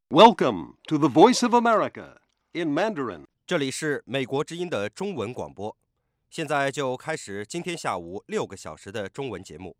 Welcome to the Voice of America in Mandarin. 这里是美国之音的中文广播，现在就开始今天下午6个小时的中文节目。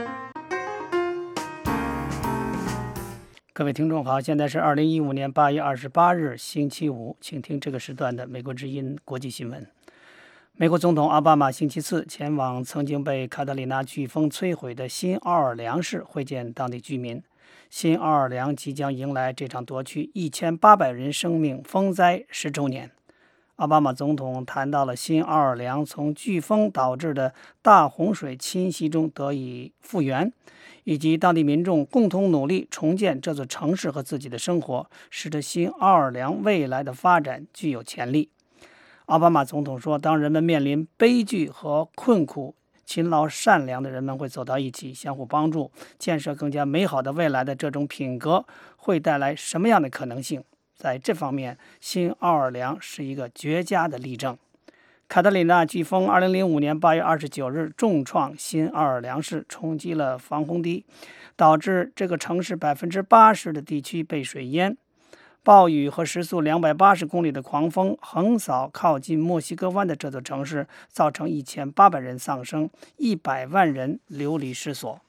各位听众好，现在是2015年8月28日星期五，请听这个时段的美国之音国际新闻。美国总统奥巴马星期四前往曾经被卡特里娜飓风摧毁的新奥尔良市会见当地居民。新奥尔良即将迎来这场夺去1800人生命风灾10周年。奥巴马总统谈到了新奥尔良从飓风导致的大洪水侵袭中得以复原，以及当地民众共同努力重建这座城市和自己的生活，使得新奥尔良未来的发展具有潜力。奥巴马总统说，当人们面临悲剧和困苦，勤劳善良的人们会走到一起，相互帮助，建设更加美好的未来的这种品格会带来什么样的可能性？在这方面，新奥尔良是一个绝佳的例证。卡特里娜飓风2005年8月29日重创新奥尔良市，冲击了防洪堤，导致这个城市80%的地区被水淹。暴雨和时速280公里的狂风横扫靠近墨西哥湾的这座城市，造成1800人丧生，100万人流离失所。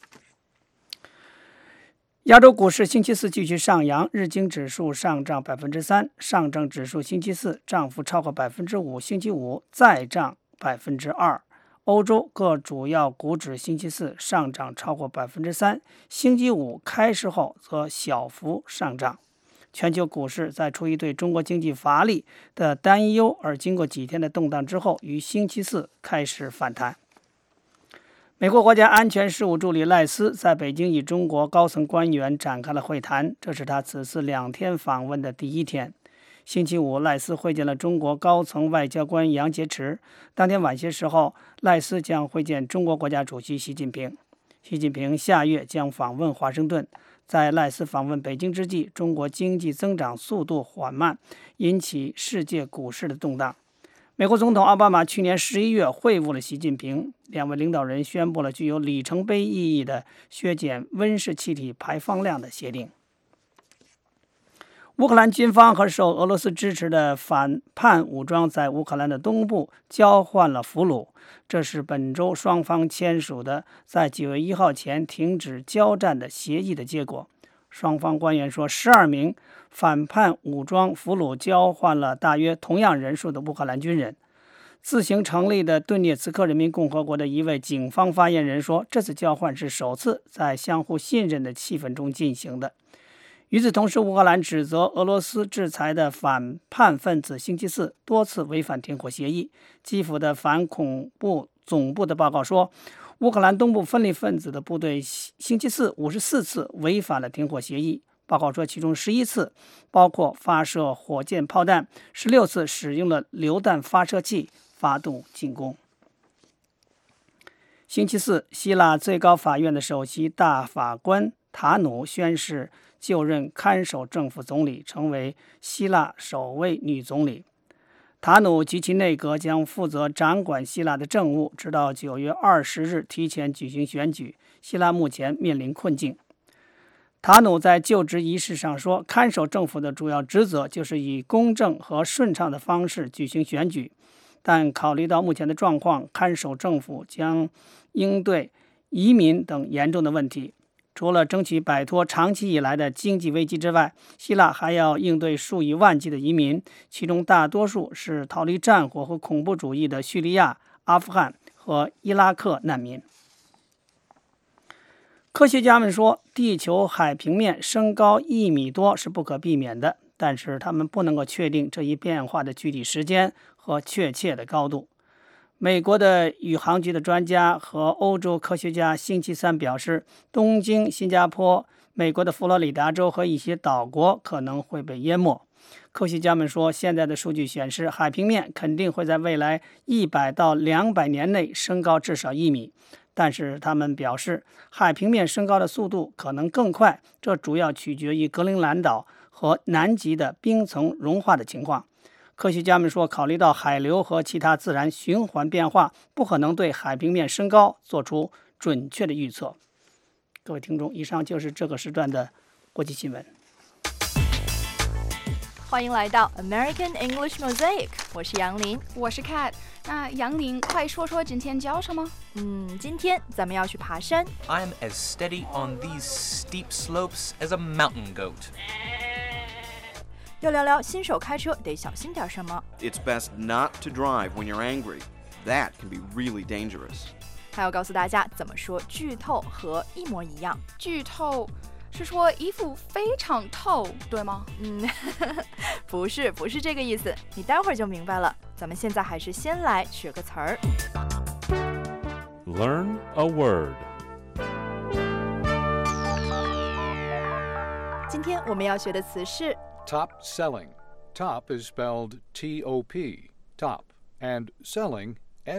亚洲股市星期四继续上扬，日经指数上涨3%，上证指数星期四涨幅超过5%，星期五再涨2%。欧洲各主要股指星期四上涨超过3%，星期五开市后则小幅上涨。全球股市在出于对中国经济乏力的担忧而经过几天的动荡之后，于星期四开始反弹。美国国家安全事务助理赖斯在北京与中国高层官员展开了会谈，这是他此次2天访问的第一天。星期五，赖斯会见了中国高层外交官杨洁篪。当天晚些时候，赖斯将会见中国国家主席习近平。习近平下月将访问华盛顿。在赖斯访问北京之际，中国经济增长速度缓慢，引起世界股市的动荡。美国总统奥巴马去年11月会晤了习近平，两位领导人宣布了具有里程碑意义的削减温室气体排放量的协定。乌克兰军方和受俄罗斯支持的反叛武装在乌克兰的东部交换了俘虏，这是本周双方签署的在9月1号前停止交战的协议的结果。双方官员说，12名反叛武装俘虏交换了大约同样人数的乌克兰军人。自行成立的顿涅茨克人民共和国的一位警方发言人说，这次交换是首次在相互信任的气氛中进行的。与此同时，乌克兰指责俄罗斯制裁的反叛分子星期四多次违反停火协议。基辅的反恐部总部的报告说，乌克兰东部分离分子的部队星期四54次违反了停火协议。报告说，其中11次包括发射火箭炮弹，16次使用了榴弹发射器发动进攻。星期四，希腊最高法院的首席大法官塔努宣誓就任看守政府总理，成为希腊首位女总理。塔努及其内阁将负责掌管希腊的政务，直到9月20日提前举行选举。希腊目前面临困境。塔努在就职仪式上说，看守政府的主要职责就是以公正和顺畅的方式举行选举，但考虑到目前的状况，看守政府将应对移民等严重的问题。除了争取摆脱长期以来的经济危机之外，希腊还要应对数以万计的移民，其中大多数是逃离战火和恐怖主义的叙利亚、阿富汗和伊拉克难民。科学家们说，地球海平面升高1米多是不可避免的，但是他们不能够确定这一变化的具体时间和确切的高度。美国的宇航局的专家和欧洲科学家星期三表示，东京、新加坡、美国的佛罗里达州和一些岛国可能会被淹没。科学家们说，现在的数据显示，海平面肯定会在未来100到200年内升高至少1米，但是他们表示，海平面升高的速度可能更快，这主要取决于格陵兰岛和南极的冰层融化的情况。科学家们说，考虑到海流和其他自然循环变化，不可能对海平面升高做出准确的预测。各位听众，以上就是这个时段的国际新闻。 欢迎来到 American English Mosaic， 我是杨林， 我是 Kat。那杨林，快说说今天教什么？ 今天咱们要去爬山。 I'm as steady on these steep slopes as a mountain goat. 要聊聊新手开车得小心点什么。 It's best not to drive when you're angry. That can be really dangerous. 还要告诉大家怎么说剧透和一模一样。 剧透是说衣服非常透，对吗？ 不是这个意思，你待会儿就明白了。咱们现在还是先来学个词儿。 Learn a word. 今天我们要学的词是 Top selling. Top is spelled T-O-P, top, and selling,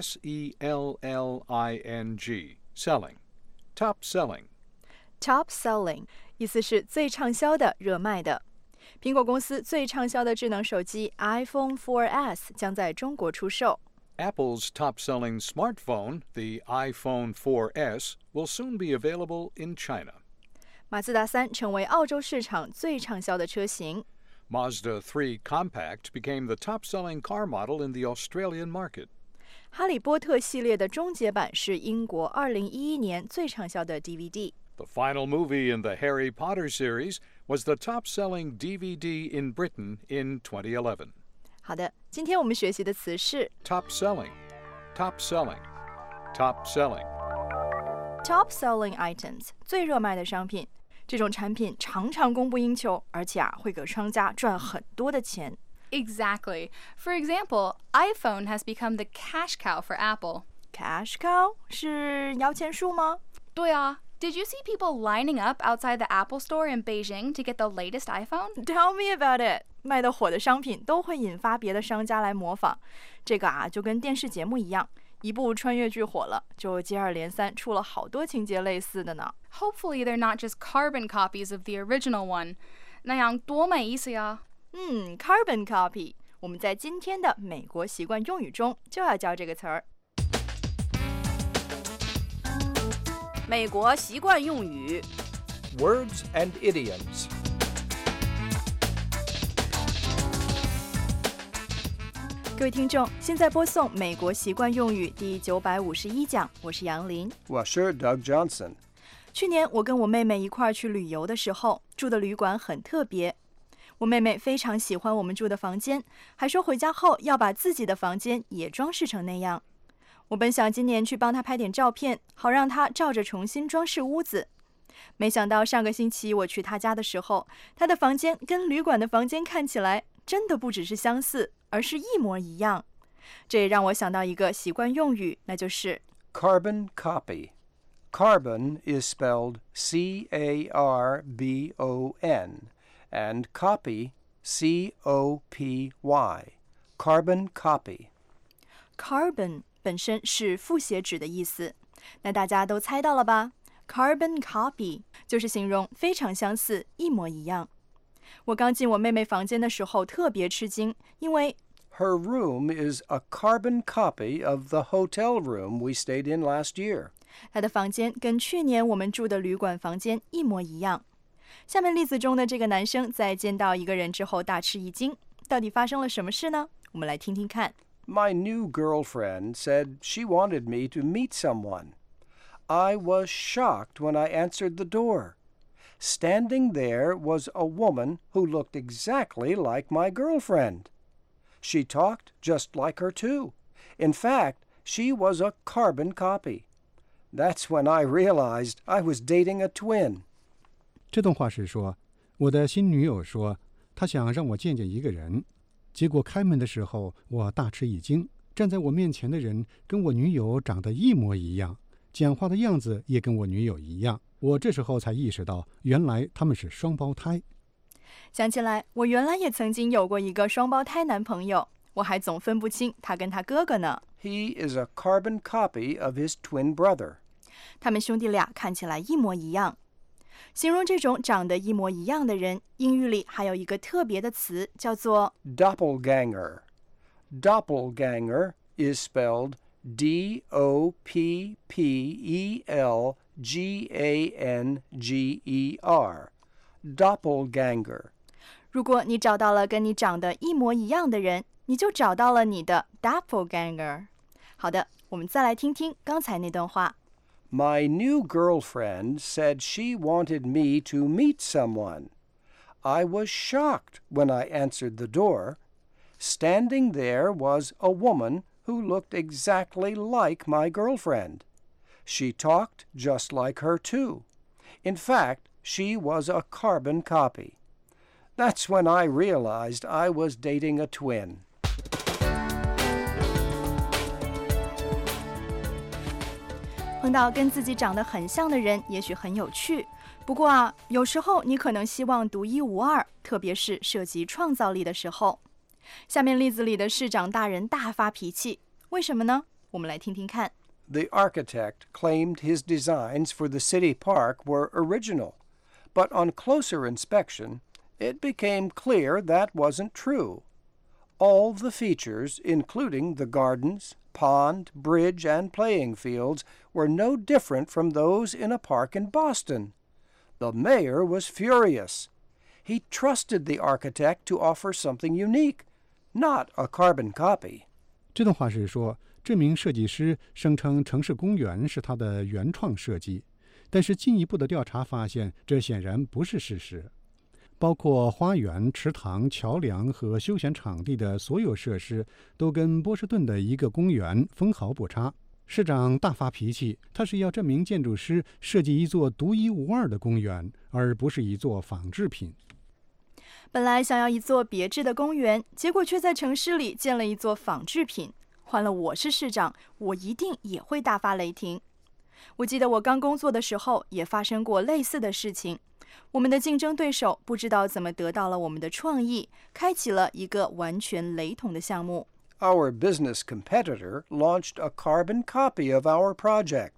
S-E-L-L-I-N-G, selling. Top selling. top selling， 意思是最畅销的、热卖的。苹果公司最畅销的智能手机 iPhone 4S 将在中国出售。 Apple's top-selling smartphone, the iPhone 4S, will soon be available in China. 马自达3成为澳洲市场最畅销的车型。 Mazda 3 Compact became the top-selling car model in the Australian market. 哈利波特系列的终结版是英国2011年最畅销的 DVD。 The final movie in the Harry Potter series was the top-selling DVD in Britain in 2011. 好的，今天我们学习的词是 Top selling, top selling, top selling. top selling items， 最热卖的商品。这种产品常常供不应求，而且会给商家赚很多的钱。 Exactly. For example, iPhone has become the cash cow for Apple. Cash cow 是摇钱树吗？ 对啊。Did you see people lining up outside the Apple store in Beijing to get the latest iPhone? Tell me about it. 卖得火的商品都会引发别的商家来模仿。这个就跟电视节目一样，一部穿越剧火了，就接二连三出了好多情节类似的呢。 Hopefully they're not just carbon copies of the original one. 那样多没意思呀。 carbon copy， 我们在今天的美国习惯用语中就要教这个词儿。 美国习惯用语 Words and idioms. 各位听众，现在播送美国习惯用语第951讲，我是杨林， 我是 Doug Johnson. 去年我跟我妹妹一块儿去旅游的时候，住的旅馆很特别。我妹妹非常喜欢我们住的房间，还说回家后要把自己的房间也装饰成那样。我本想今年去帮她拍点照片，好让她照着重新装饰屋子。没想到上个星期我去她家的时候，她的房间跟旅馆的房间看起来真的不只是相似，而是一模一样。这也让我想到一个习惯用语，那就是 Carbon copy. Carbon is spelled C-A-R-B-O-N, and copy, C-O-P-Y. Carbon copy. Carbon 本身是复写纸的意思，那大家都猜到了吧？ Carbon copy 就是形容非常相似，一模一样。我刚进我妹妹房间的时候特别吃惊，因为 Her room is a carbon copy of the hotel room we stayed in last year. 她的房间跟去年我们住的旅馆房间一模一样。下面例子中的这个男生在见到一个人之后大吃一惊，到底发生了什么事呢？我们来听听看。 My new girlfriend said she wanted me to meet someone. I was shocked when I answered the door. Standing there was a woman who looked exactly like my girlfriend. She talked just like her too. In fact, she was a carbon copy. That's when I realized I was dating a twin. 这段话是说，我的新女友说，她想让我见见一个人。结果开门的时候，我大吃一惊，站在我面前的人跟我女友长得一模一样，讲话的样子也跟我女友一样。我这时候才意识到，原来他们是双胞胎。 想起来，我原来也曾经有过一个双胞胎男朋友，我还总分不清他跟他哥哥呢。 He is a carbon copy of his twin brother. 他们兄弟俩看起来一模一样。形容这种长得一模一样的人，英语里还有一个特别的词，叫做 Doppelganger. Doppelganger is spelled D-O-P-P-E-L-G-A-N-G-E-R. Doppelganger. 如果你找到了跟你长得一模一样的人，你就找到了你的 doppelganger。 好的，我们再来听听刚才那段话。 My new girlfriend said she wanted me to meet someone. I was shocked when I answered the door. Standing there was a woman who looked exactly like my girlfriend. She talked just like her, too. In fact, she was a carbon copy. That's when I realized I was dating a twin. 碰到跟自己长得很像的人，也许很有趣。不过啊，有时候你可能希望独一无二，特别是涉及创造力的时候。下面例子里的市长大人大发脾气，为什么呢？我们来听听看。 The architect claimed his designs for the city park were original, but on closer inspection, it became clear that wasn't true. All the features, including the gardens, pond, bridge, and playing fields, were no different from those in a park in Boston. The mayor was furious. He trusted the architect to offer something unique, not a carbon copy. 这段话是说，这名设计师声称城市公园是他的原创设计，但是进一步的调查发现，这显然不是事实。包括花园、池塘、桥梁和休闲场地的所有设施，都跟波士顿的一个公园分毫不差。市长大发脾气，他是要这名建筑师设计一座独一无二的公园，而不是一座仿制品。 本来想要一座别致的公园，结果却在城市里建了一座仿制品。换了我是市长，我一定也会大发雷霆。我记得我刚工作的时候，也发生过类似的事情。我们的竞争对手不知道怎么得到了我们的创意，开启了一个完全雷同的项目。 Our business competitor launched a carbon copy of our project.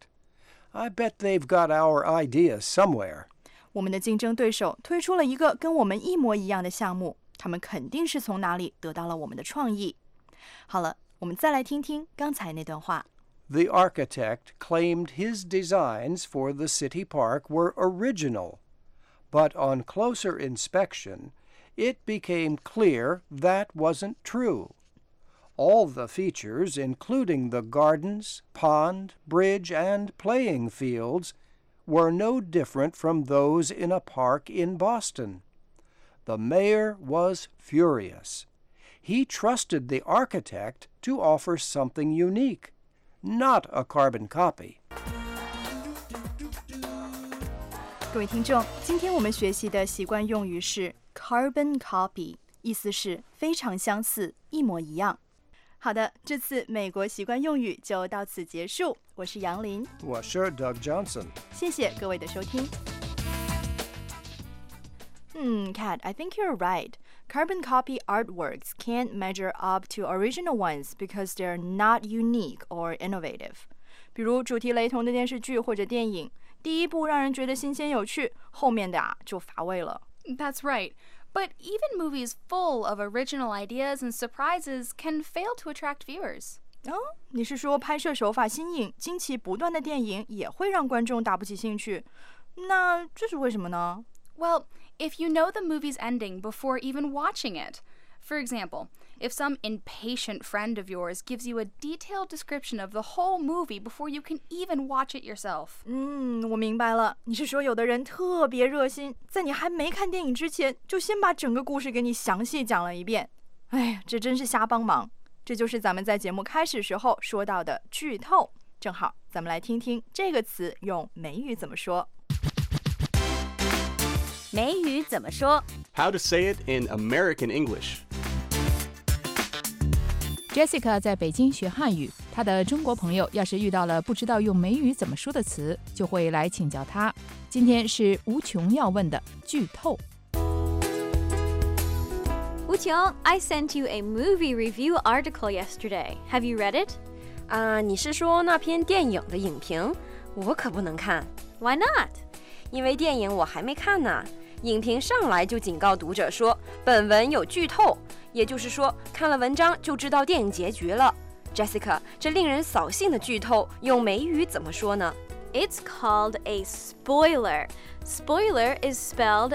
I bet they've got our ideas somewhere. 我们的竞争对手推出了一个跟我们一模一样的项目，他们肯定是从哪里得到了我们的创意。好了，我们再来听听刚才那段话。 The architect claimed his designs for the city park were original, but on closer inspection, it became clear that wasn't true. All the features, including the gardens, pond, bridge, and playing fields, were no different from those in a park in Boston. The mayor was furious. He trusted the architect to offer something unique, not a carbon copy. 各位听众，今天我们学习的习惯用语是 carbon copy， 意思是非常相似，一模一样。好的，这次美国习惯用语就到此结束。我是杨林， 我是 Doug Johnson。 谢谢各位的收听。Kat, I think you're right. Carbon copy artworks can't measure up to original ones because they're not unique or innovative. 比如主题雷同的电视剧或者电影，第一部让人觉得新鲜有趣，后面的就乏味了。 That's right. But even movies full of original ideas and surprises can fail to attract viewers. 你是说拍摄手法新颖、惊奇不断的电影也会让观众打不起兴趣？那这是为什么呢？ Well, if you know the movie's ending before even watching it. For example, if some impatient friend of yours gives you a detailed description of the whole movie before you can even watch it yourself. 我明白了，你是说有的人特别热心，在你还没看电影之前，就先把整个故事给你详细讲了一遍。哎呀，这真是瞎帮忙。这就是咱们在节目开始时候说到的剧透。正好，咱们来听听这个词用美语怎么说。 美语怎么说 How to say it in American English. Jessica 在北京学汉语，她的中国朋友要是遇到了不知道用美语怎么说的词，就会来请教她。今天是无穷要问的剧透。 吴琼 I sent you a movie review article yesterday. Have you read it? 你是说那篇电影的影评？我可不能看。 Why not? 因为电影我还没看呢。影评上来就警告读者说，本文有剧透，也就是说，看了文章就知道电影结局了。Jessica， 这令人扫兴的剧透，用美语怎么说呢 It's called a spoiler. Spoiler is spelled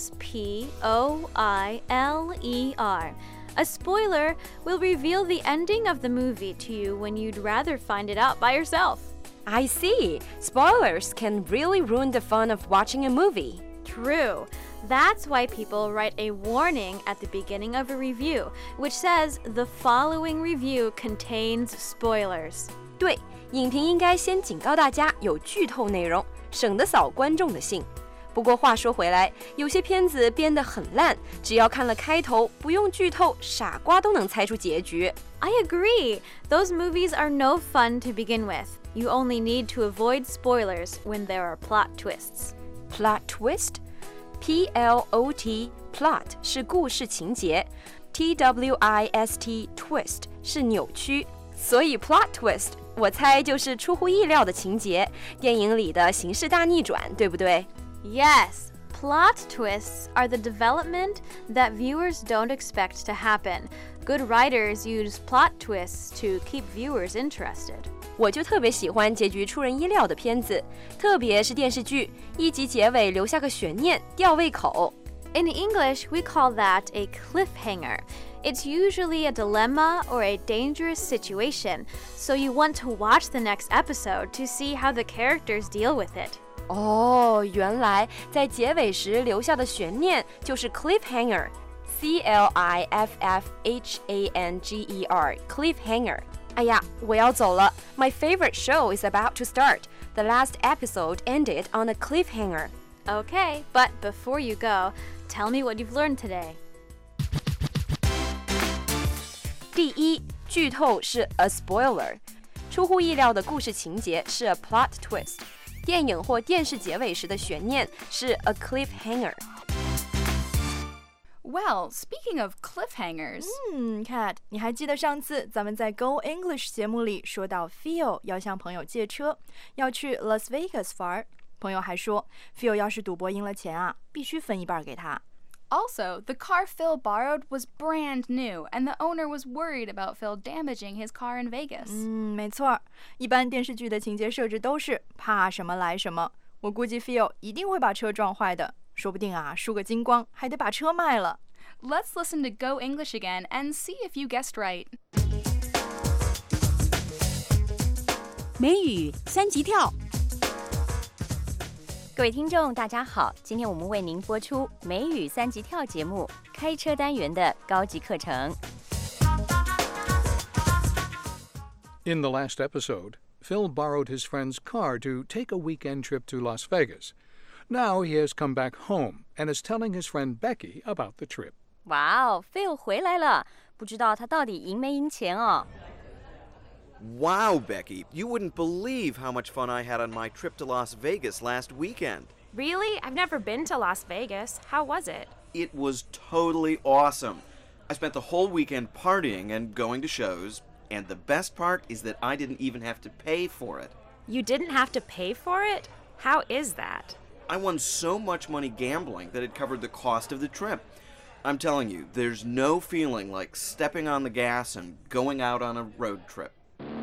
S-P-O-I-L-E-R. A spoiler will reveal the ending of the movie to you when you'd rather find it out by yourself. I see. Spoilers can really ruin the fun of watching a movie. True. That's why people write a warning at the beginning of a review, which says the following review contains spoilers. 对，影评应该先警告大家有剧透内容，省得扫观众的兴。不过话说回来，有些片子编得很烂，只要看了开头，不用剧透，傻瓜都能猜出结局。 I agree. Those movies are no fun to begin with. You only need to avoid spoilers when there are plot twists. Plot twist? P-L-O-T, plot 是故事情节 T-W-I-S-T, twist 是扭曲。所以 plot twist 我猜就是出乎意料的情节，电影里的形势大逆转，对不对？ Yes, plot twists are the development that viewers don't expect to happen. Good writers use plot twists to keep viewers interested. 我就特别喜欢结局出人意料的片子，特别是电视剧，一集结尾留下个悬念，吊胃口。 In English, we call that a cliffhanger. It's usually a dilemma or a dangerous situation, so you want to watch the next episode to see how the characters deal with it. 哦，原来在结尾时留下的悬念就是 cliffhanger, C-L-I-F-F-H-A-N-G-E-R, cliffhanger. 哎呀，我要走了。My favorite show is about to start. The last episode ended on a cliffhanger. Okay, but before you go, tell me what you've learned today. 第一，剧透是 a spoiler， 出乎意料的故事情节是 a plot twist， 电影或电视结尾时的悬念是 a cliffhanger。 Well, speaking of cliffhangers... Kat, 你还记得上次咱们在 Go English 节目里说到 Phil 要向朋友借车，要去 Las Vegas 玩，朋友还说 Phil 要是赌博赢了钱啊，必须分一半给他。 Also, the car Phil borrowed was brand new, and the owner was worried about Phil damaging his car in Vegas. 没错，一般电视剧的情节设置都是怕什么来什么。我估计 Phil 一定会把车撞坏的，说不定啊，输个精光，还得把车卖了。 Let's listen to Go English again and see if you guessed right. 美语三级跳。 各位听众大家好，今天我们为您播出美语三级跳节目开车单元的高级课程。 In the last episode, Phil borrowed his friend's car to take a weekend trip to Las Vegas. Now he has come back home and is telling his friend Becky about the trip. 哇哦 ，Phil 回来了，不知道他到底赢没赢钱哦。 Wow, Becky, you wouldn't believe how much fun I had on my trip to Las Vegas last weekend. Really? I've never been to Las Vegas. How was it? It was totally awesome. I spent the whole weekend partying and going to shows, and the best part is that I didn't even have to pay for it. You didn't have to pay for it? How is that? I won so much money gambling that it covered the cost of the trip. I'm telling you, there's no feeling like stepping on the gas and going out on a road trip.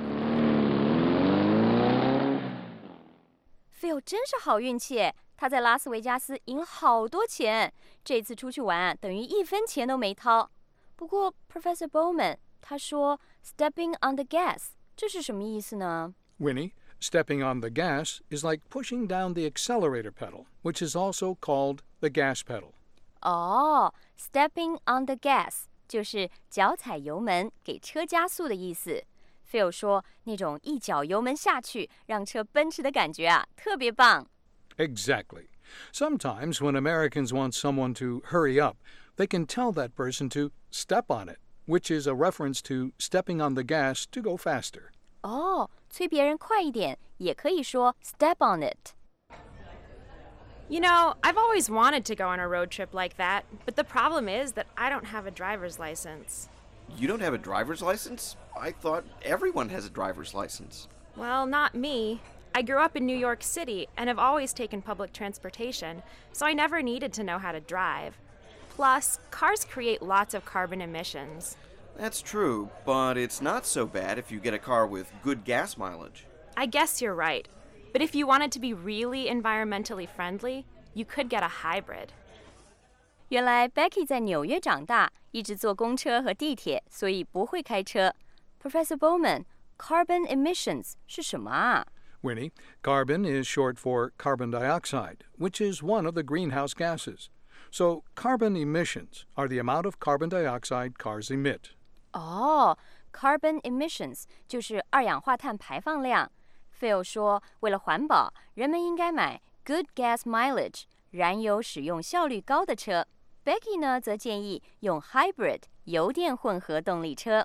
Phil 真是好运气，他在拉斯维加斯赢了好多钱，这次出去玩等于一分钱都没掏。不过 Professor Bowman 他说 stepping on the gas 这是什么意思呢？ Winnie, stepping on the gas is like pushing down the accelerator pedal, which is also called the gas pedal. 哦 stepping on the gas 就是脚踩油门给车加速的意思。Phil 说那种一脚油门下去让车奔驰的感觉啊，特别棒。 Exactly. Sometimes when Americans want someone to hurry up, they can tell that person to step on it, which is a reference to stepping on the gas to go faster. 哦，催别人快一点也可以说 step on it。 You know, I've always wanted to go on a road trip like that, but the problem is that I don't have a driver's license. You don't have a driver's license? I thought everyone has a driver's license. Well, not me. I grew up in New York City and have always taken public transportation, so I never needed to know how to drive. Plus, cars create lots of carbon emissions. That's true, but it's not so bad if you get a car with good gas mileage. I guess you're right. But if you wanted to be really environmentally friendly, you could get a hybrid. 原来 Becky 在纽约长大，一直坐公车和地铁，所以不会开车。Professor Bowman, carbon emissions 是什么啊？ Winnie, carbon is short for carbon dioxide, which is one of the greenhouse gases. So carbon emissions are the amount of carbon dioxide cars emit. 哦 ，carbon emissions 就是二氧化碳排放量。Phil 说，为了环保，人们应该买 good gas mileage 燃油使用效率高的车。Becky 呢，则建议用 hybrid 油电混合动力车。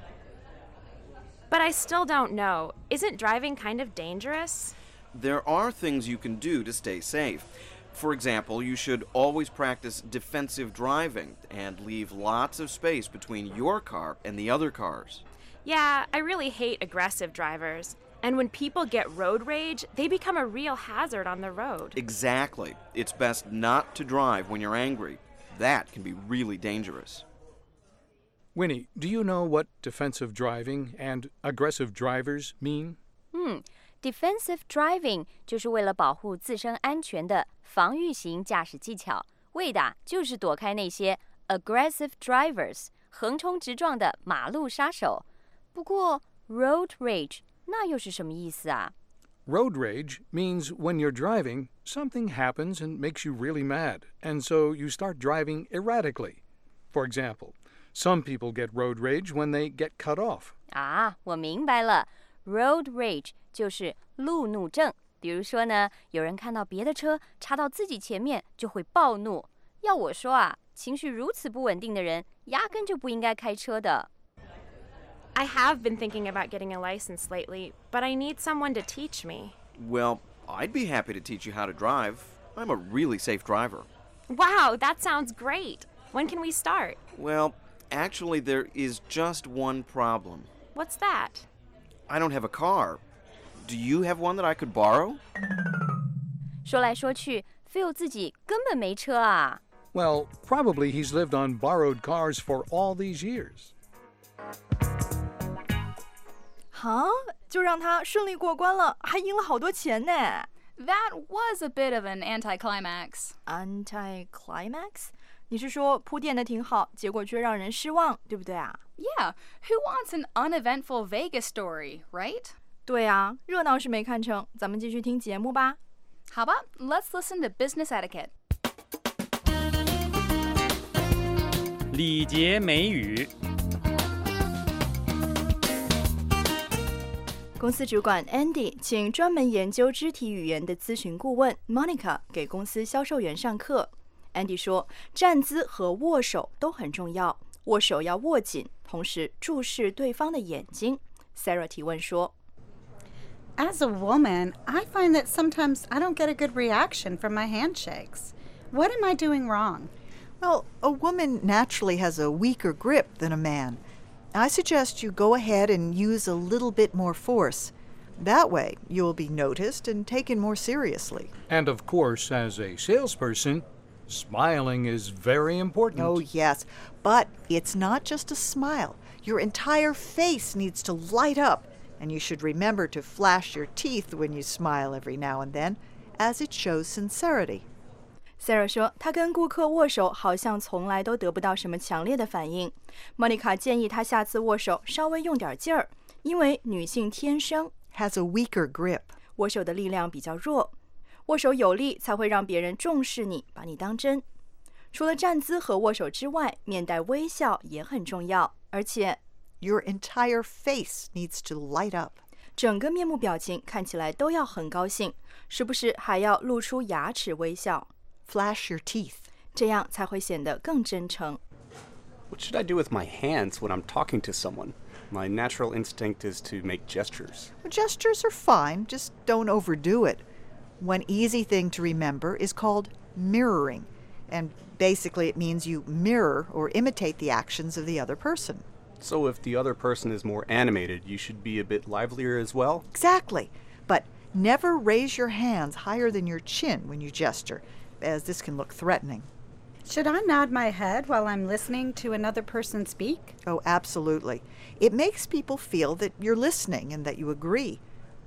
But I still don't know. Isn't driving kind of dangerous? There are things you can do to stay safe. For example, you should always practice defensive driving and leave lots of space between your car and the other cars. Yeah, I really hate aggressive drivers. And when people get road rage, they become a real hazard on the road. Exactly. It's best not to drive when you're angry. That can be really dangerous. Winnie, do you know what defensive driving and aggressive drivers mean? Defensive driving 就是为了保护自身安全的防御型驾驶技巧，为的就是躲开那些 aggressive drivers 横冲直撞的马路杀手。不过 road rage 那又是什么意思啊？ Road rage means when you're driving, something happens and makes you really mad, and so you start driving erratically. For example, some people get road rage when they get cut off. 啊，我明白了 ，road rage 就是路怒症。比如说呢，有人看到别的车插到自己前面就会暴怒。要我说啊，情绪如此不稳定的人，压根就不应该开车的。 I have been thinking about getting a license lately, but I need someone to teach me. Well, I'd be happy to teach you how to drive. I'm a really safe driver. Wow, that sounds great. When can we start? Well, actually, there is just one problem. What's that? I don't have a car. Do you have one that I could borrow? 说来说去 ，Phil 自己根本没车啊。 Well, probably he's lived on borrowed cars for all these years. 哈，就让他顺利过关了，还赢了好多钱呢。 That was a bit of an anticlimax. Anticlimax？ 你是说铺垫的挺好，结果却让人失望，对不对啊？ Yeah, who wants an uneventful Vegas story, right? 对啊，热闹是没看成，咱们继续听节目吧。 How about let's listen to business etiquette? 礼节美语。 公司主管 Andy 请专门研究肢体语言的咨询顾问 Monica 给公司销售员上课。Andy 说，站姿和握手都很重要，握手要握紧，同时注视对方的眼睛。Sarah 提问说 As a woman, I find that sometimes I don't get a good reaction from my handshakes. What am I doing wrong? Well, a woman naturally has a weaker grip than a man. I suggest you go ahead and use a little bit more force. That way, you'll be noticed and taken more seriously. And of course, as a salesperson, smiling is very important. Oh, yes. But it's not just a smile. Your entire face needs to light up. And you should remember to flash your teeth when you smile every now and then, as it shows sincerity. Sarah 说，她跟顾客握手好像从来都得不到什么强烈的反应。Monica 建议她下次握手稍微用点劲儿，因为女性天生 has a weaker grip， 握手的力量比较弱，握手有力才会让别人重视你，把你当真。除了站姿和握手之外，面带微笑也很重要，而且 Your entire face needs to light up. 整个面部表情看起来都要很高兴，时不时还要露出牙齿微笑。 Flash your teeth. 这样才会显得更真诚。 What should I do with my hands when I'm talking to someone? My natural instinct is to make gestures. Gestures are fine, just don't overdo it. One easy thing to remember is called mirroring, and basically it means you mirror or imitate the actions of the other person. So if the other person is more animated, you should be a bit livelier as well? Exactly. But never raise your hands higher than your chin when you gesture, as this can look threatening. Should I nod my head while I'm listening to another person speak? Oh, absolutely. It makes people feel that you're listening and that you agree.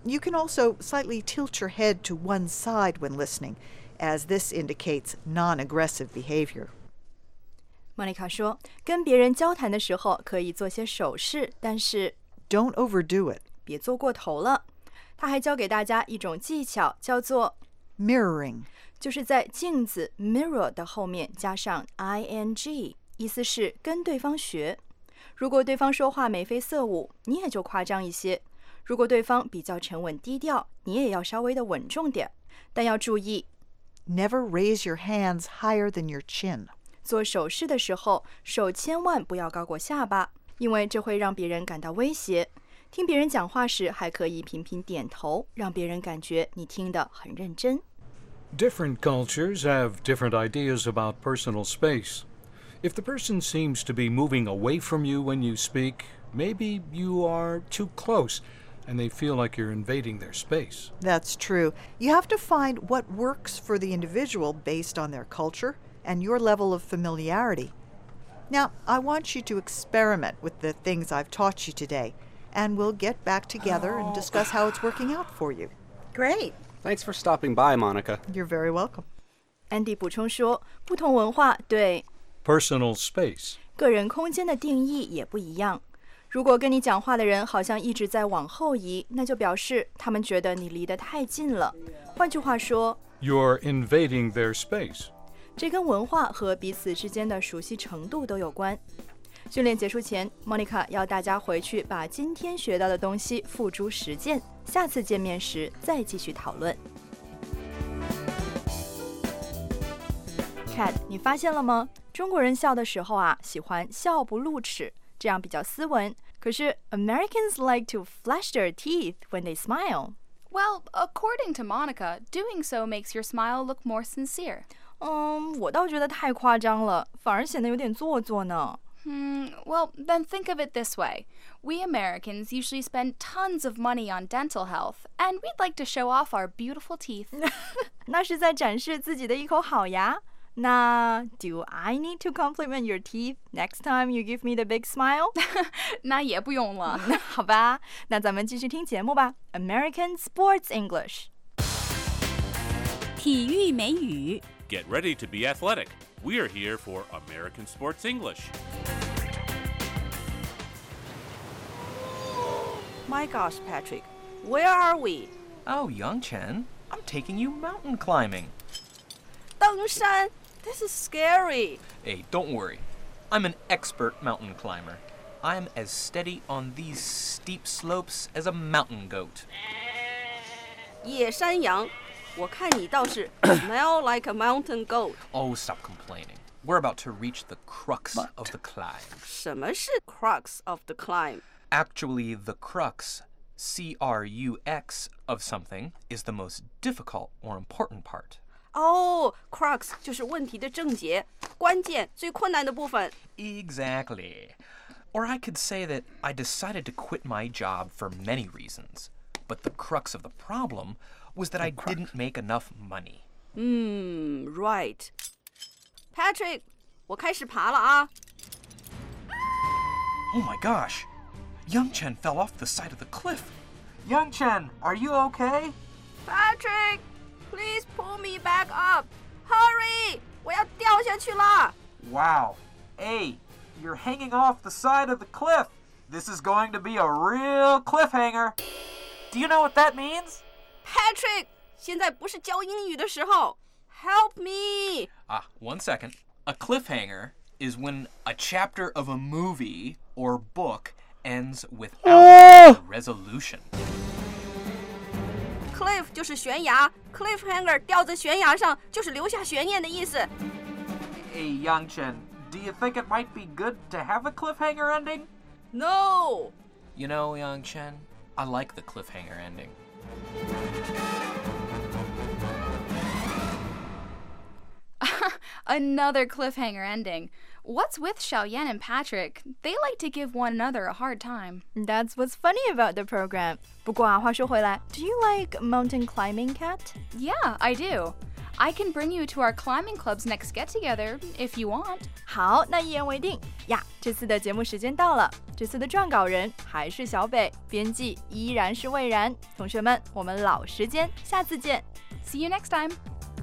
You can also slightly tilt your head to one side when listening, as this indicates non-aggressive behavior. 莫妮卡说，跟别人交谈的时候可以做些手势，但是 Don't overdo it. 别做过头了。他还教给大家一种技巧，叫做 mirroring， 就是在镜子 mirror 的后面加上 ing， 意思是跟对方学。如果对方说话眉飞色舞，你也就夸张一些；如果对方比较沉稳低调，你也要稍微的稳重点。但要注意 ，Never raise your hands higher than your chin。 做手势的时候，手千万不要高过下巴，因为这会让别人感到威胁。听别人讲话时，还可以频频点头，让别人感觉你听得很认真。 Different cultures have different ideas about personal space. If the person seems to be moving away from you when you speak, maybe you are too close and they feel like you're invading their space. That's true. You have to find what works for the individual based on their culture and your level of familiarity. Now, I want you to experiment with the things I've taught you today, and we'll get back together and discuss how it's working out for you. Great. Thanks for stopping by, Monica. You're very welcome. Andy 补充说，不同文化对 personal space 个人空间的定义也不一样。如果跟你讲话的人好像一直在往后移，那就表示他们觉得你离得太近了。换句话说 ，You're invading their space。 这跟文化和彼此之间的熟悉程度都有关。训练结束前 ，Monica 要大家回去把今天学到的东西付诸实践，下次见面时再继续讨论。Kat， 你发现了吗？中国人笑的时候啊，喜欢笑不露齿，这样比较斯文。可是 Americans like to flash their teeth when they smile. Well, according to Monica, doing so makes your smile look more sincere. 我倒觉得太夸张了，反而显得有点做作呢。 Well, then think of it this way. We Americans usually spend tons of money on dental health, and we'd like to show off our beautiful teeth. 那是在展示自己的一口好牙。那 Do I need to compliment your teeth next time you give me the big smile? 那也不用了。 好吧，那咱们继续听节目吧。American Sports English. 体育美语。 Get ready to be athletic. We are here for American Sports English. My gosh, Patrick, where are we? Oh, Young Chen, I'm taking you mountain climbing. 登山 This is scary. Hey, don't worry. I'm an expert mountain climber. I'm as steady on these steep slopes as a mountain goat. 野山羊，我看你倒是 smell like a mountain goat. Oh, stop complaining. We're about to reach the crux of the climb. 什么是 crux of the climb? Actually, the crux, C-R-U-X, of something is the most difficult or important part. Crux 就是问题的症结，关键最困难的部分。 Exactly. Or I could say that I decided to quit my job for many reasons, but the crux of the problem was that I didn't make enough money. Right. Patrick, 我开始爬了啊。 Oh my gosh! Young Chen fell off the side of the cliff. Young Chen, are you okay? Patrick, please pull me back up. Hurry! 我要掉下去了。 Wow. Hey, you're hanging off the side of the cliff. This is going to be a real cliffhanger. Do you know what that means? Patrick, 现在不是教英语的时候。Help me! One second. A cliffhanger is when a chapter of a movie or book ends without a resolution. Cliff 就是悬崖 ，cliffhanger 吊在悬崖上，就是留下悬念的意思。 Hey, Young Chen, do you think it might be good to have a cliffhanger ending? No! You know, Young Chen, I like the cliffhanger ending. Another cliffhanger ending. What's with Xiaoyan and Patrick? They like to give one another a hard time. That's what's funny about the program. 不过啊，话说回来 ，Do you like mountain climbing, Kat? Yeah, I do. I can bring you to our climbing club's next get-together if you want. 好，那一言为定呀。这次的节目时间到了，这次的撰稿人还是小北，编辑依然是魏然。同学们，我们老时间，下次见。 See you next time.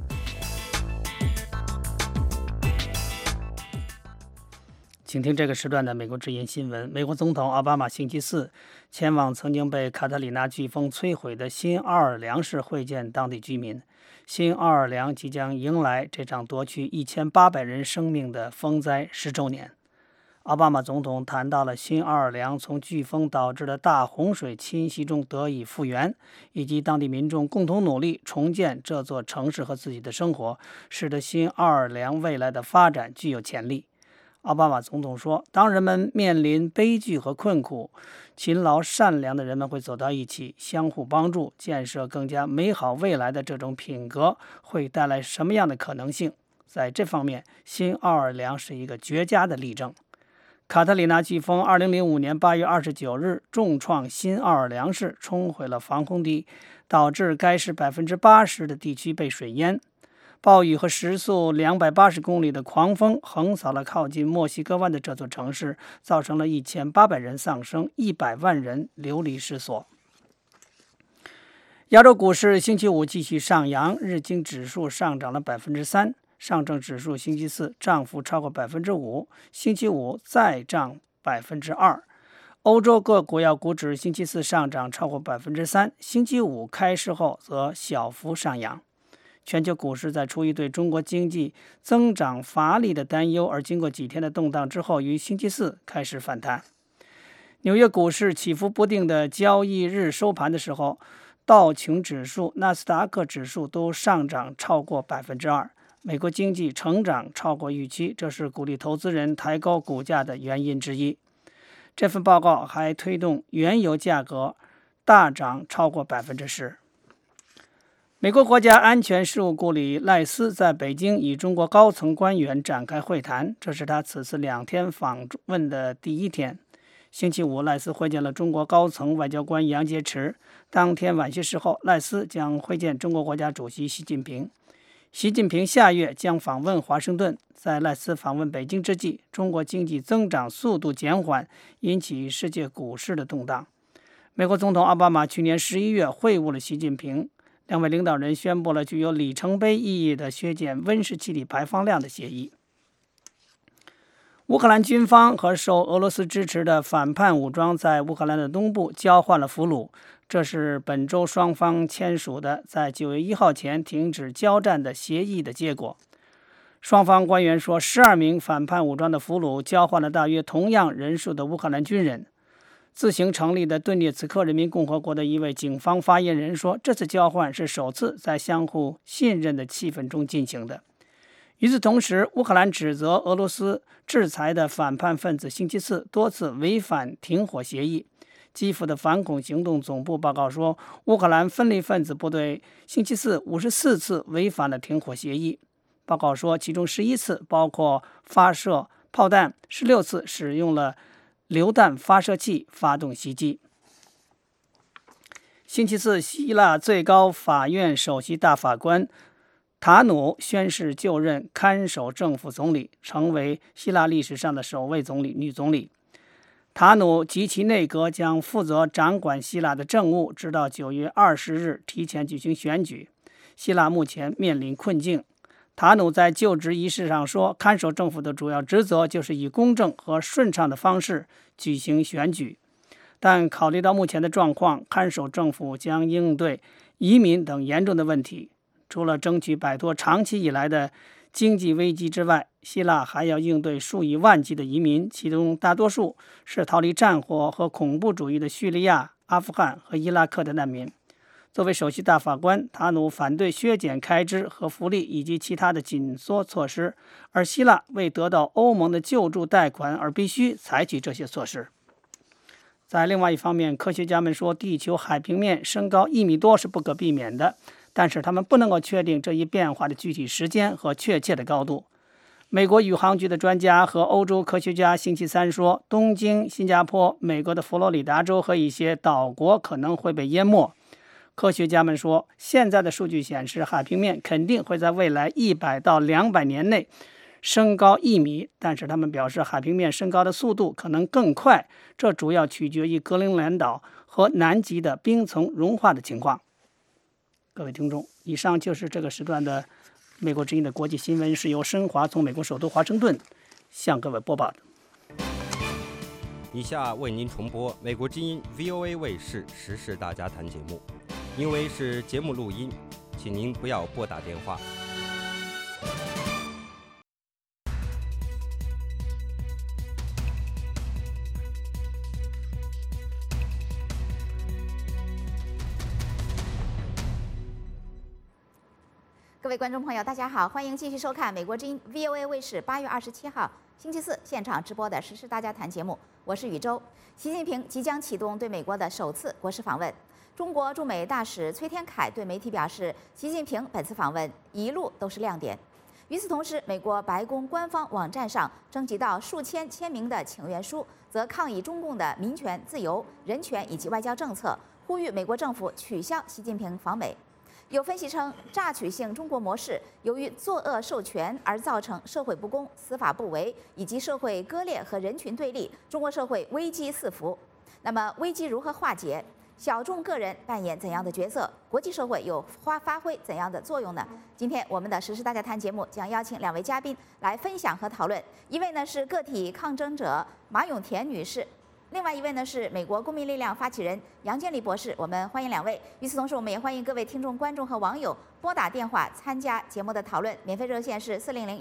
请听这个时段的美国之音新闻。美国总统奥巴马星期四前往曾经被卡特里娜飓风摧毁的新奥尔良市会见当地居民。新奥尔良即将迎来这场夺去1800人生命的风灾10周年。奥巴马总统谈到了新奥尔良从飓风导致的大洪水侵袭中得以复原，以及当地民众共同努力重建这座城市和自己的生活，使得新奥尔良未来的发展具有潜力。奥巴马总统说，当人们面临悲剧和困苦，勤劳善良的人们会走到一起，相互帮助，建设更加美好未来的这种品格会带来什么样的可能性？在这方面，新奥尔良是一个绝佳的例证。卡特里娜飓风2005年8月29日重创新奥尔良市，冲毁了防空堤，导致该市80%的地区被水淹。暴雨和时速280公里的狂风横扫了靠近墨西哥湾的这座城市，造成了1800人丧生，100万人流离失所。亚洲股市星期五继续上扬，日经指数上涨了3%，上证指数星期四涨幅超过5%，星期五再涨2%。欧洲各国要股指星期四上涨超过3%，星期五开市后则小幅上扬。全球股市在出于对中国经济增长乏力的担忧而经过几天的动荡之后，于星期四开始反弹。纽约股市起伏不定的交易日收盘的时候，道琼指数、纳斯达克指数都上涨超过2%。美国经济成长超过预期，这是鼓励投资人抬高股价的原因之一。这份报告还推动原油价格大涨超过10%。美国国家安全事务顾里赖斯在北京与中国高层官员展开会谈，这是他此次2天访问的第一天。星期五，赖斯会见了中国高层外交官杨洁篪。当天晚些时候，赖斯将会见中国国家主席习近平。习近平下月将访问华盛顿。在赖斯访问北京之际，中国经济增长速度减缓，引起世界股市的动荡。美国总统奥巴马去年11月会晤了习近平。两位领导人宣布了具有里程碑意义的削减温室气体排放量的协议。乌克兰军方和受俄罗斯支持的反叛武装在乌克兰的东部交换了俘虏，这是本周双方签署的在9月1号前停止交战的协议的结果。双方官员说，12名反叛武装的俘虏交换了大约同样人数的乌克兰军人。自行成立的顿涅茨克人民共和国的一位警方发言人说，这次交换是首次在相互信任的气氛中进行的。与此同时，乌克兰指责俄罗斯制裁的反叛分子星期四多次违反停火协议。基辅的反恐行动总部报告说，乌克兰分离分子部队星期四54次违反了停火协议。报告说，其中11次包括发射炮弹，16次使用了榴弹发射器发动袭击。星期四，希腊最高法院首席大法官塔努宣誓就任看守政府总理，成为希腊历史上的首位女总理。塔努及其内阁将负责掌管希腊的政务，直到9月20日提前举行选举。希腊目前面临困境。塔努在就职仪式上说，看守政府的主要职责就是以公正和顺畅的方式举行选举。但考虑到目前的状况，看守政府将应对移民等严重的问题。除了争取摆脱长期以来的经济危机之外，希腊还要应对数以万计的移民，其中大多数是逃离战火和恐怖主义的叙利亚、阿富汗和伊拉克的难民。作为首席大法官，塔努反对削减开支和福利以及其他的紧缩措施，而希腊为得到欧盟的救助贷款而必须采取这些措施。在另外一方面，科学家们说，地球海平面升高1米多是不可避免的，但是他们不能够确定这一变化的具体时间和确切的高度。美国宇航局的专家和欧洲科学家星期三说，东京、新加坡、美国的佛罗里达州和一些岛国可能会被淹没。 科学家们说，现在的数据显示，海平面肯定会在未来100到200年内升高1米，但是他们表示，海平面升高的速度可能更快，这主要取决于格陵兰岛和南极的冰层融化的情况。各位听众，以上就是这个时段的美国之音的国际新闻，是由申华从美国首都华盛顿向各位播报的。 以下为您重播美国之音 VOA 卫视时事大家谈节目，因为是节目录音，请您不要拨打电话。 各位观众朋友，大家好，欢迎继续收看美国之音 VOA 卫视8月27号星期四现场直播的时事大家谈节目，我是宇宙。习近平即将启动对美国的首次国事访问。中国驻美大使崔天凯对媒体表示，习近平本次访问一路都是亮点。与此同时，美国白宫官方网站上征集到数千签名的请愿书，则抗议中共的民权、自由、人权以及外交政策，呼吁美国政府取消习近平访美。有分析称，榨取性中国模式由于作恶授权而造成社会不公、司法不为以及社会割裂和人群对立，中国社会危机四伏。那么，危机如何化解？小众个人扮演怎样的角色？国际社会又发挥怎样的作用呢？今天我们的时事大家谈节目将邀请2位嘉宾来分享和讨论。一位呢是个体抗争者马永田女士。另外一位呢是美国公民力量发起人杨建立博士，我们欢迎2位。与此同时，我们也欢迎各位听众、观众和网友拨打电话参加节目的讨论。免费热线是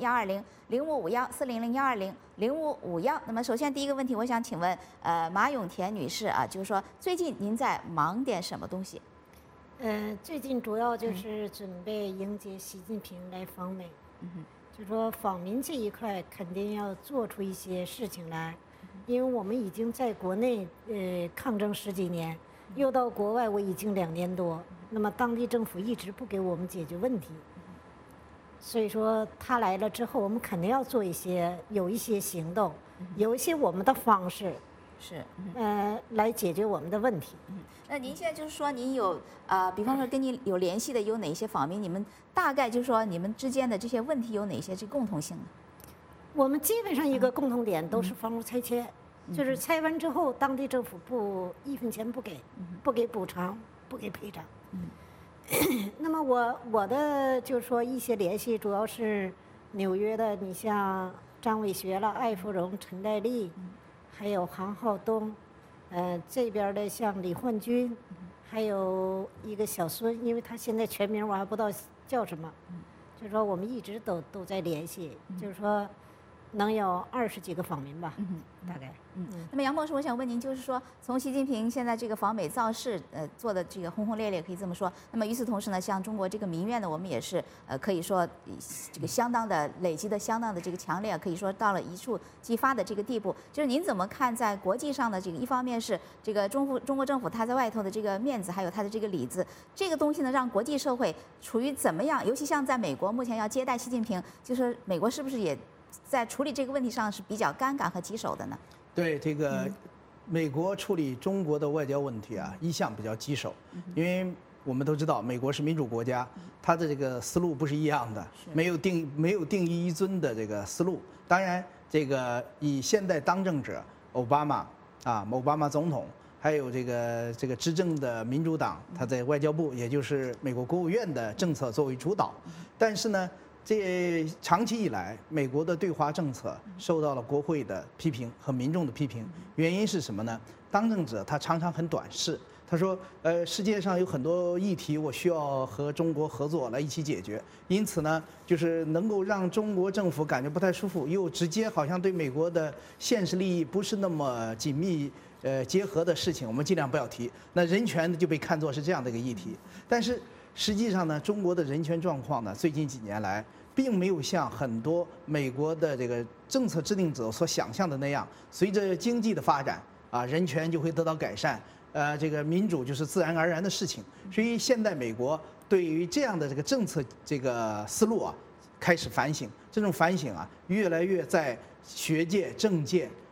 400-120-0551，400-120-0551。那么首先第一个问题，我想请问马永田女士啊，就是说最近您在忙点什么东西？ 最近主要就是准备迎接习近平来访美，就说访民这一块肯定要做出一些事情来。因为我们已经在国内抗争10几年，又到国外我已经2年多，那么当地政府一直不给我们解决问题，所以说他来了之后，我们肯定要做有一些行动，有一些我们的方式， 是来解决我们的问题。 那您现在就是说您有比方说跟您有联系的有哪些访民？你们大概就是说你们之间的这些问题有哪些这共同性呢？ 我们基本上一个共同点都是房屋拆迁，就是拆完之后，当地政府不1分钱不给，不给补偿，不给赔偿。那么我的就是说一些联系，主要是纽约的，你像张伟学了、艾芙蓉、陈代利，还有韩浩东，这边的像李焕军，还有一个小孙，因为他现在全名我还不知道叫什么，就是说我们一直都在联系，就是说。能有20几个访民吧，大概。 那么杨博士，我想问您，就是说，从习近平现在这个访美造势，做的这个轰轰烈烈，可以这么说。那么与此同时呢，像中国这个民怨呢，我们也是可以说这个相当的累积的相当的这个强烈，可以说到了一触即发的这个地步。就是您怎么看在国际上的这个，一方面是这个中国政府它在外头的这个面子，还有它的这个里子，这个东西呢，让国际社会处于怎么样？尤其像在美国目前要接待习近平，就是美国是不是也？在处理这个问题上是比较尴尬和棘手的呢？ 对，这个美国处理中国的外交问题啊，一向比较棘手，因为我们都知道美国是民主国家，它的这个思路不是一样的，没有定义一尊的这个思路。当然，这个以现在当政者奥巴马总统，还有这个执政的民主党，他在外交部，也就是美国国务院的政策作为主导，但是呢。这长期以来，美国的对华政策受到了国会的批评和民众的批评。原因是什么呢？当政者他常常很短视。他说，世界上有很多议题，我需要和中国合作来一起解决。因此呢，就是能够让中国政府感觉不太舒服，又直接好像对美国的现实利益不是那么紧密结合的事情，我们尽量不要提。那人权就被看作是这样的一个议题，但是。实际上呢，中国的人权状况呢，最近几年来，并没有像很多美国的这个政策制定者所想象的那样，随着经济的发展啊，人权就会得到改善，这个民主就是自然而然的事情。所以现在美国对于这样的这个政策这个思路啊，开始反省。这种反省啊，越来越在学界、政界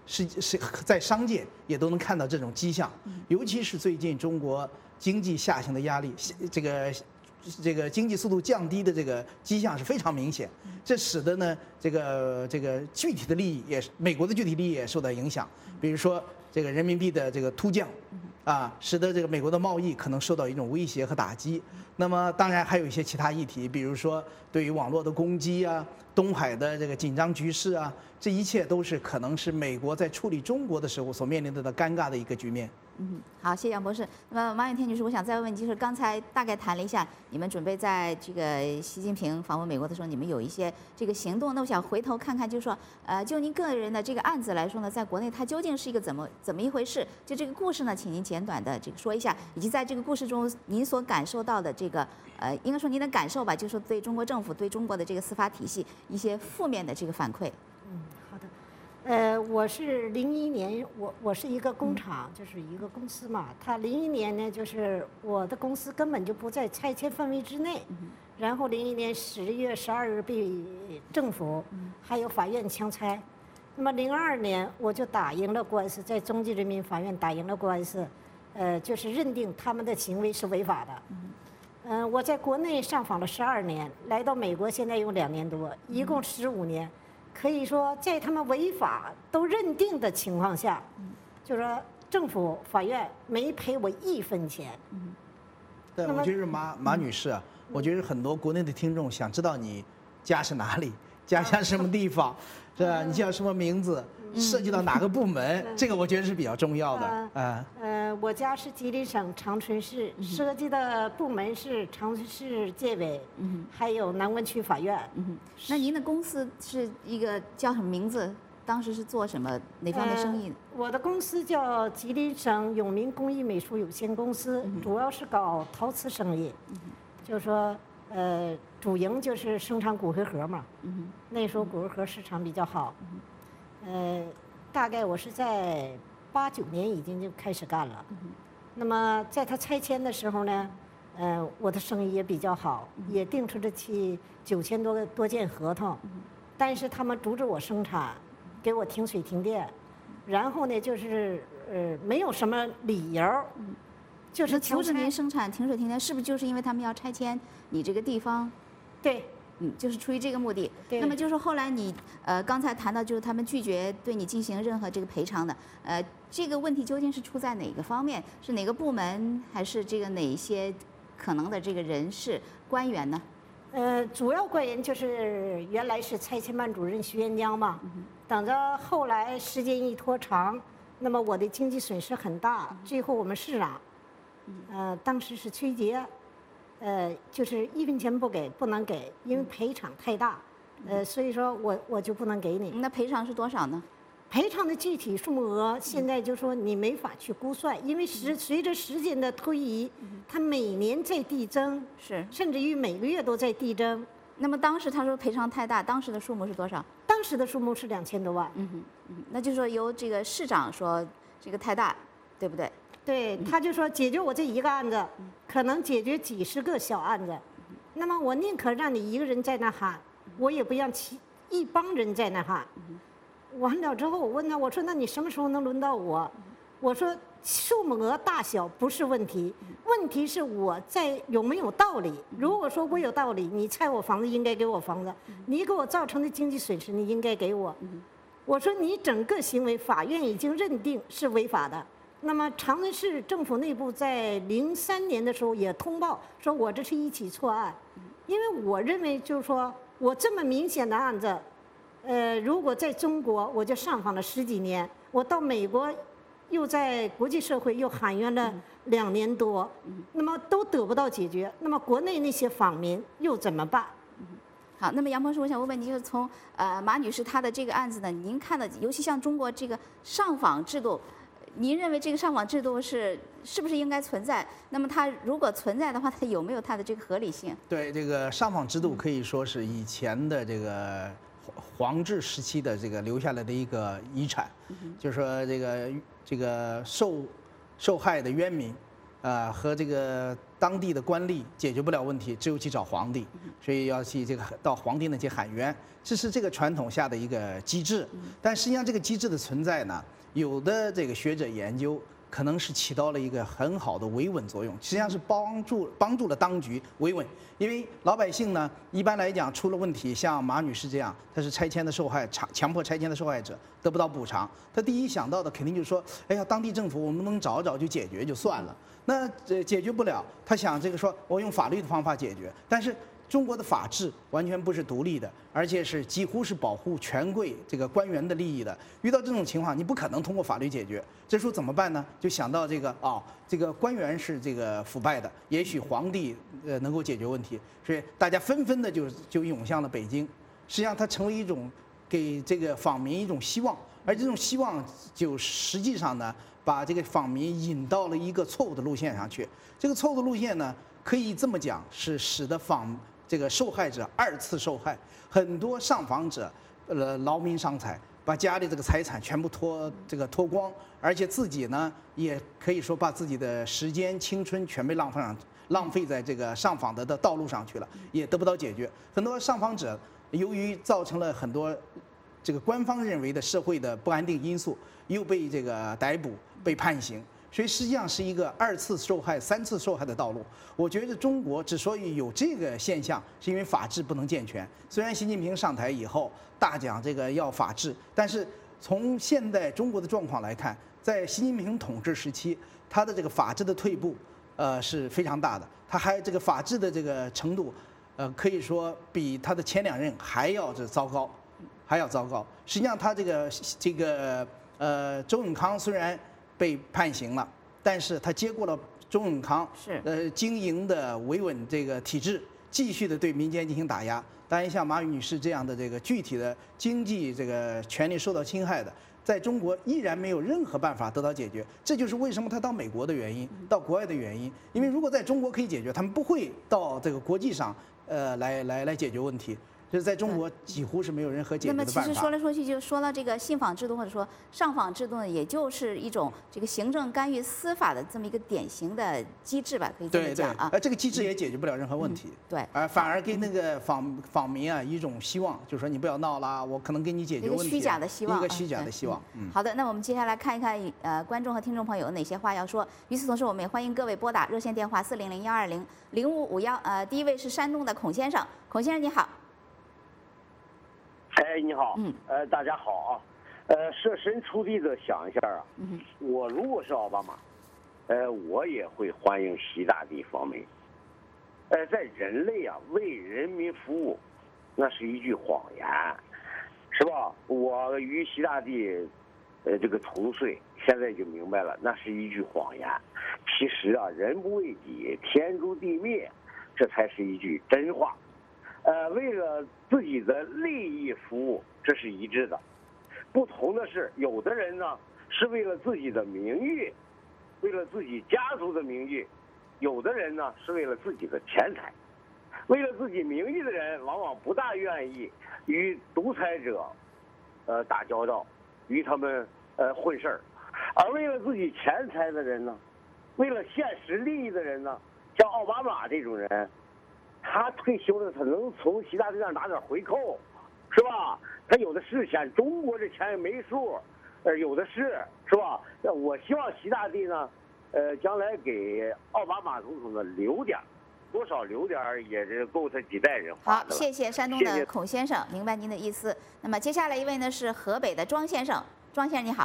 是在商界也都能看到这种迹象，尤其是最近中国经济下行的压力，这个经济速度降低的这个迹象是非常明显，这使得呢这个具体的利益也是美国的具体利益也受到影响，比如说这个人民币的这个突降，使得这个美国的贸易可能受到一种威胁和打击。那么当然还有一些其他议题，比如说对于网络的攻击啊，东海的这个紧张局势啊，这一切都是可能是美国在处理中国的时候所面临的尴尬的一个局面。 好，谢谢杨博士。那么马永天女士，我想再问，就是刚才大概谈了一下，你们准备在这个习近平访问美国的时候，你们有一些这个行动。那我想回头看看，就是说，就您个人的这个案子来说呢，在国内它究竟是一个怎么一回事？就这个故事呢，请您简短的这个说一下，以及在这个故事中您所感受到的这个应该说您的感受吧，就是说对中国政府、对中国的这个司法体系一些负面的这个反馈。 好的。我是01年，我是一个工厂，就是一个公司嘛。它01年呢，就是我的公司根本就不在拆迁范围之内。然后01年11月12日被政府还有法院强拆。那么02年我就打赢了官司，在中级人民法院打赢了官司，就是认定他们的行为是违法的。我在国内上访了12年，来到美国现在有2年多，一共15年。可以说，在他们违法都认定的情况下，就是说政府、法院没赔我1分钱。 对，我觉得马女士啊，我觉得很多国内的听众想知道你家是哪里，家乡什么地方，是吧？你叫什么名字，涉及到哪个部门，这个我觉得是比较重要的。 我家是吉林省长春市，涉及的部门是长春市介委，还有南关区法院。 那您的公司是一个叫什么名字？当时是做什么哪方面生意？ 我的公司叫吉林省永民工艺美术有限公司，主要是搞陶瓷生意，就是说主营就是生产骨灰盒嘛。那时候骨灰盒市场比较好。大概我是在89年已经就开始干了。那么在他拆迁的时候呢，我的生意也比较好，也定出了9000多件合同，但是他们阻止我生产，给我停水停电，然后呢就是没有什么理由，就是阻止您生产停水停电，是不是就是因为他们要拆迁你这个地方？ 对。 就是出于这个目的。 对。 那么就是后来你刚才谈到，就是他们拒绝对你进行任何这个赔偿的，这个问题究竟是出在哪个方面？是哪个部门，还是这个哪一些可能的这个人事官员呢？ 主要官员就是原来是拆迁办主任徐元江嘛。等着后来时间一拖长，那么我的经济损失很大，最后我们市长，当时是崔杰。就是1分钱不给，不能给，因为赔偿太大，所以说我就不能给你。 那赔偿是多少呢？ 赔偿的具体数目额现在就说你没法去估算，因为随着时间的推移，它每年在递增，甚至于每个月都在递增。 那么当时他说赔偿太大，当时的数目是多少？ 当时的数目是2000多万。 那就是说由这个市长说这个太大，对不对？ 对，他就说解决我这一个案子，可能解决几10个小案子，那么我宁可让你一个人在那喊，我也不让一帮人在那喊。完了之后，我问他，我说那你什么时候能轮到我？我说数目额大小不是问题，问题是我在有没有道理。如果说我有道理，你拆我房子应该给我房子，你给我造成的经济损失你应该给我。我说你整个行为法院已经认定是违法的。那么长春市政府内部在03年的时候也通报说，我这是一起错案，因为我认为就是说我这么明显的案子，如果在中国我就上访了10几年，我到美国又在国际社会又喊冤了2年多，那么都得不到解决，那么国内那些访民又怎么办？ 好，那么杨博士，我想问问您，就是从马女士她的这个案子呢，您看的，尤其像中国这个上访制度。您认为这个上访制度是不是应该存在？那么它如果存在的话，它有没有它的这个合理性？对， 这个上访制度可以说是以前的这个皇治时期的这个留下来的一个遗产，就是说这个受害的冤民， 和这个当地的官吏解决不了问题，只有去找皇帝，所以要去这个到皇帝那去喊冤，这是这个传统下的一个机制。但实际上这个机制的存在呢，有的这个学者研究，可能是起到了一个很好的维稳作用，实际上是帮助了当局维稳。因为老百姓呢，一般来讲出了问题，像马女士这样，她是拆迁的受害，强迫拆迁的受害者，得不到补偿，她第一想到的肯定就是说，哎呀，当地政府我们能找找就解决就算了。那解决不了，他想这个说我用法律的方法解决，但是中国的法治完全不是独立的，而且是几乎是保护权贵这个官员的利益的。遇到这种情况，你不可能通过法律解决。这时候怎么办呢？就想到这个这个官员是这个腐败的，也许皇帝能够解决问题，所以大家纷纷的就涌向了北京。实际上，它成为一种给这个访民一种希望，而这种希望就实际上呢，把这个访民引到了一个错误的路线上去。这个错误的路线呢，可以这么讲，是使得这个受害者二次受害，很多上访者劳民伤财，把家里这个财产全部脱光，而且自己呢也可以说把自己的时间青春全被浪费在这个上访的道路上去了，也得不到解决。很多上访者由于造成了很多这个官方认为的社会的不安定因素，又被这个逮捕、被判刑。所以实际上是一个二次受害、三次受害的道路。我觉得中国之所以有这个现象，是因为法治不能健全。虽然习近平上台以后大讲这个要法治，但是从现在中国的状况来看，在习近平统治时期，他的这个法治的退步，是非常大的。他还这个法治的这个程度，可以说比他的前两任还要糟糕，还要糟糕。实际上，他这个周永康虽然被判刑了，但是他接过了周永康经营的维稳这个体制，继续的对民间进行打压。当然，像马女士这样的这个具体的经济这个权利受到侵害的，在中国依然没有任何办法得到解决。这就是为什么他到美国的原因，到国外的原因。因为如果在中国可以解决，他们不会到这个国际上来解决问题。就是在中国几乎是没有任何解决的办法。 那么其实说来说去，就说到这个信访制度或者说上访制度呢，也就是一种这个行政干预司法的这么一个典型的机制吧，可以这么讲啊。 这个机制也解决不了任何问题。 对。 反而给那个访民啊一种希望，就是说你不要闹啦，我可能给你解决问题。 一个虚假的希望。 一个虚假的希望。 好的，那我们接下来看一看观众和听众朋友有哪些话要说。与此同时，我们也欢迎各位拨打热线电话400-120-0551。第一位是山东的孔先生，孔先生你好。 哎，你好，大家好啊，设身处地的想一下啊，我如果是奥巴马，我也会欢迎习大帝访美。在人类啊为人民服务，那是一句谎言，是吧？我与习大帝，这个同岁，现在就明白了，那是一句谎言。其实啊，人不为己，天诛地灭，这才是一句真话。为了自己的利益服务，这是一致的。不同的是，有的人呢是为了自己的名誉，为了自己家族的名誉；有的人呢是为了自己的钱财。为了自己名誉的人，往往不大愿意与独裁者，打交道，与他们混事儿；而为了自己钱财的人呢，为了现实利益的人呢，像奥巴马这种人。他退休了，他能从习大帝那儿拿点回扣，是吧？他有的是钱，中国这钱也没数，有的是吧？我希望习大帝呢，将来给奥巴马总统呢留点，多少留点也是够他几代人花的了。 好，谢谢山东的孔先生，明白您的意思。那么接下来一位呢是河北的庄先生，庄先生你好。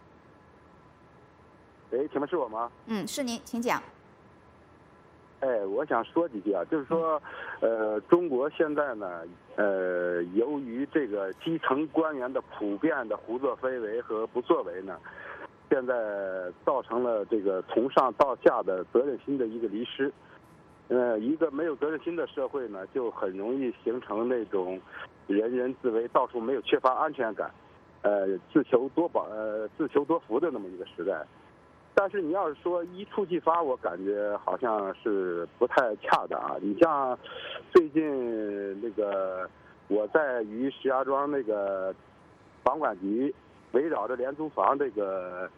请问是我吗？ 是您，请讲。 我想说几句啊，就是说，中国现在呢，由于这个基层官员的普遍的胡作非为和不作为呢，现在造成了这个从上到下的责任心的一个离失。一个没有责任心的社会呢，就很容易形成那种人人自危、到处没有缺乏安全感，自求多福的那么一个时代。但是你要是说一触即发，我感觉好像是不太恰当啊。你像最近那个我在于石家庄那个房管局围绕着廉租房这个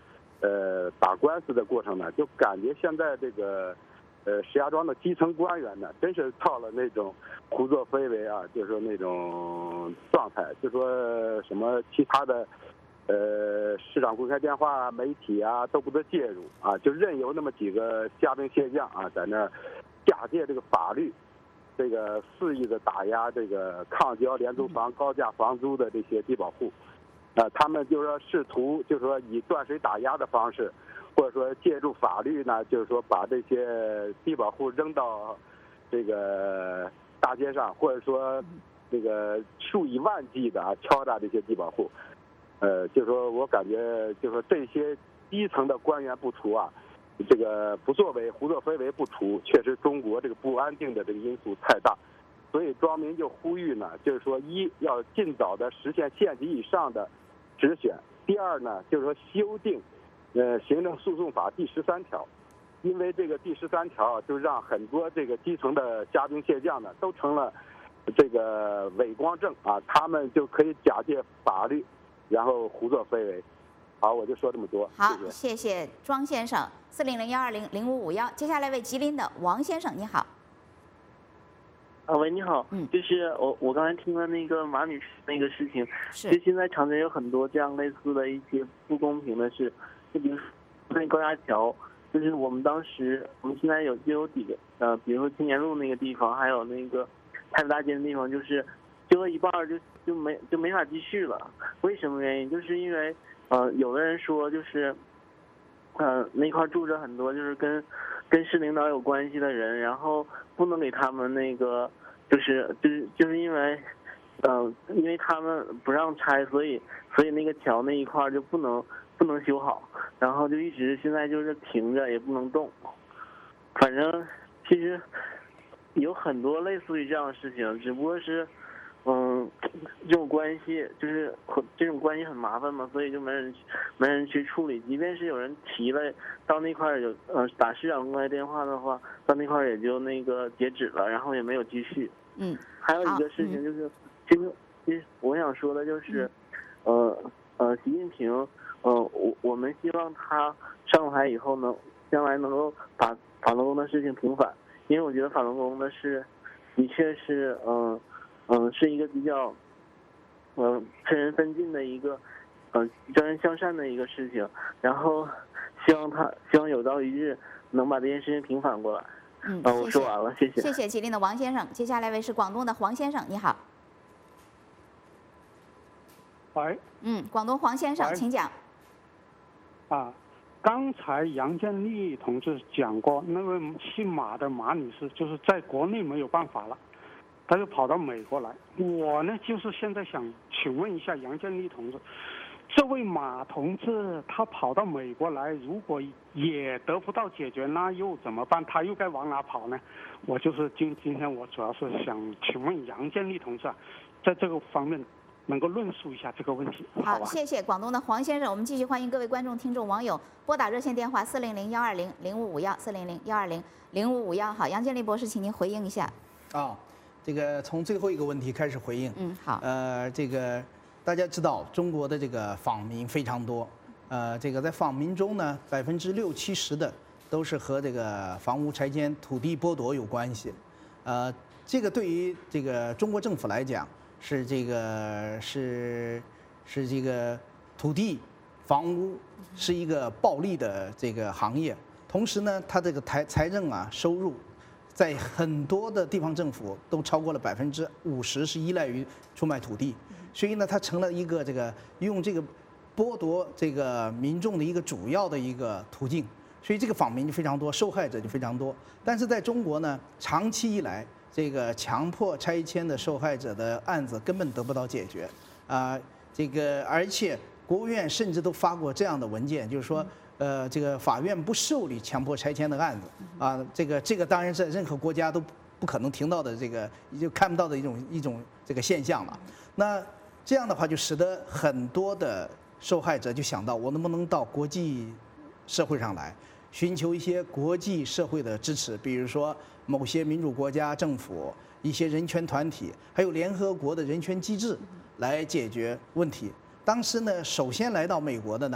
打官司的过程呢，就感觉现在这个石家庄的基层官员呢，真是到了那种胡作非为啊，就是说那种状态，就说什么其他的市长公开电话、媒体啊都不得介入啊，就任由那么几个虾兵蟹将啊在那儿假借这个法律，这个肆意的打压这个抗交廉租房、高价房租的这些低保户。他们就是说试图就是说以断水打压的方式，或者说借助法律呢，就是说把这些低保户扔到这个大街上，或者说这个数以万计的敲诈这些低保户。就是说我感觉就是说这些基层的官员不除啊，这个不作为、胡作非为不除，确实中国这个不安定的这个因素太大。所以庄民就呼吁呢，就是说要尽早的实现县级以上的直选。第二呢，就是说修订行政诉讼法第13条，因为这个第13条就让很多这个基层的虾兵蟹将呢都成了这个伪光正啊，他们就可以假借法律然后胡作非为。好，我就说这么多。 好，谢谢庄先生。400-120-0551，接下来为吉林的王先生，你好。 喂，你好，就是我刚才听了那个马女士那个事情，就现在常常有很多这样类似的一些不公平的事，就比如说那高架桥，就是我们现在就有几个比如说青年路那个地方，还有那个太子大街的地方，就是修了一半就没法继续了。为什么原因？就是因为有的人说就是那块住着很多就是跟市领导有关系的人，然后不能给他们那个就是因为因为他们不让拆，所以那个桥那一块就不能修好，然后就一直现在就是停着也不能动。反正其实有很多类似于这样的事情，只不过是这种关系就是这种关系很麻烦嘛，所以就没人去处理。即便是有人提了到那块有打市长公开电话的话，到那块也就那个截止了，然后也没有继续。还有一个事情就是，其实我想说的就是，习近平，我们希望他上台以后呢，将来能够把法轮功的事情平反，因为我觉得法轮功的事的确是是一个比较劝人分进的一个教人向善的一个事情，然后希望有朝一日能把这件事情平反过来。我说完了，谢谢。 谢谢吉林的王先生，接下来为是广东的黄先生，你好。 喂。 广东黄先生，请讲。 刚才杨建立同志讲过，那位姓马的马女士，就是在国内没有办法了，他就跑到美国来。我呢，就是现在想请问一下杨建立同志，这位马同志他跑到美国来，如果也得不到解决，那又怎么办？他又该往哪跑呢？我就是今天我主要是想请问杨建立同志在这个方面能够论述一下这个问题。 好，谢谢广东的黄先生。我们继续欢迎各位观众、听众、网友拨打热线电话400-120-0551，400-120-0551。好，杨建立博士，请您回应一下。 这个从最后一个问题开始回应。 好。 这个大家知道，中国的这个访民非常多。这个在访民中呢，60%-70%的都是和这个房屋拆迁、土地剥夺有关系。这个对于这个中国政府来讲，是这个土地、房屋是一个暴利的这个行业。同时呢，它这个财政收入，在很多的地方政府都超过了50%是依赖于出卖土地，所以呢，它成了一个这个用这个剥夺这个民众的一个主要的一个途径。所以这个访民就非常多，受害者就非常多。但是在中国呢，长期以来，这个强迫拆迁的受害者的案子根本得不到解决，而且国务院甚至都发过这样的文件，就是说，这个法院不受理强迫拆迁的案子，这个当然在任何国家都不可能听到的，这个就看不到的一种这个现象了。那这样的话，就使得很多的受害者就想到，我能不能到国际社会上来，寻求一些国际社会的支持，比如说某些民主国家政府、一些人权团体，还有联合国的人权机制来解决问题。当时呢，首先来到美国的呢，